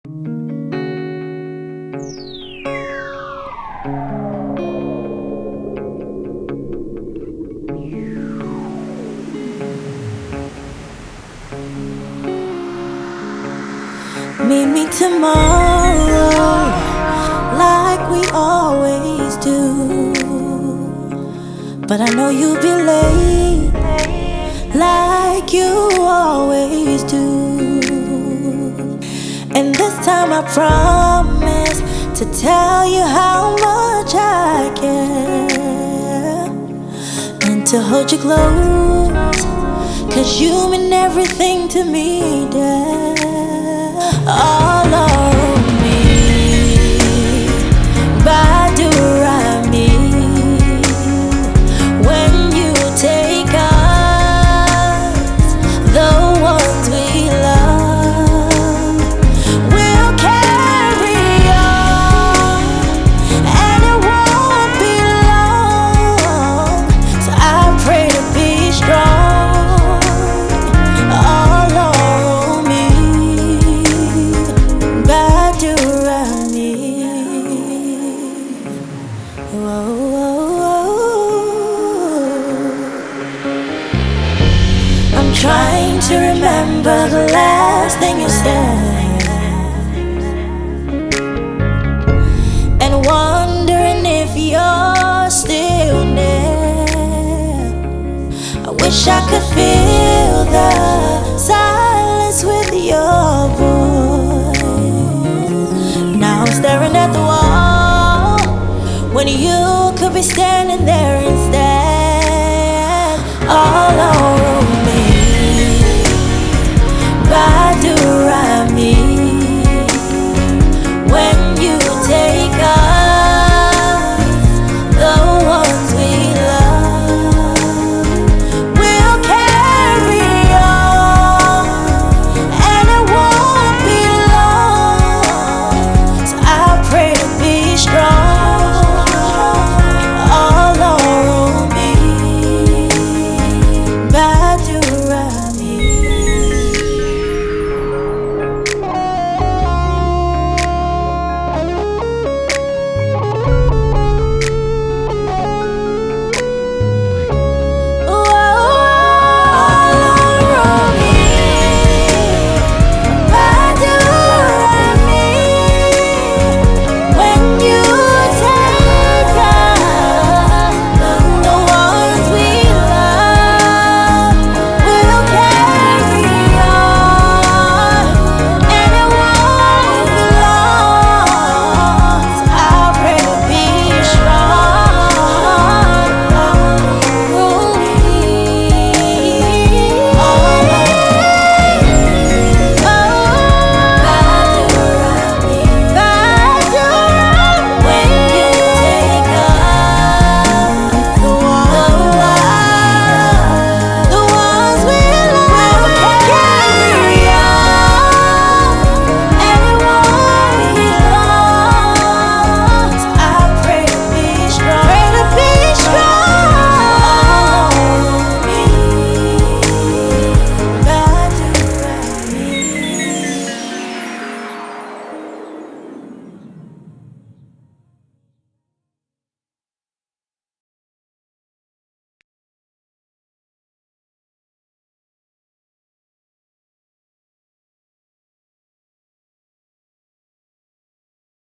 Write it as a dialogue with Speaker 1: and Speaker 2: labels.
Speaker 1: Meet me tomorrow, like we always do. But I know you'll be late, like you always do. And this time I promise to tell you how much I care, and to hold you close, 'cause you mean everything to me, dear. All of me, Badurani. When you take us, the ones we love, we'll carry on, and it won't be long. So I pray to be strong. All of me, Badurani. I'm trying to remember the last thing you said, and wondering if you're still there. I wish I could feel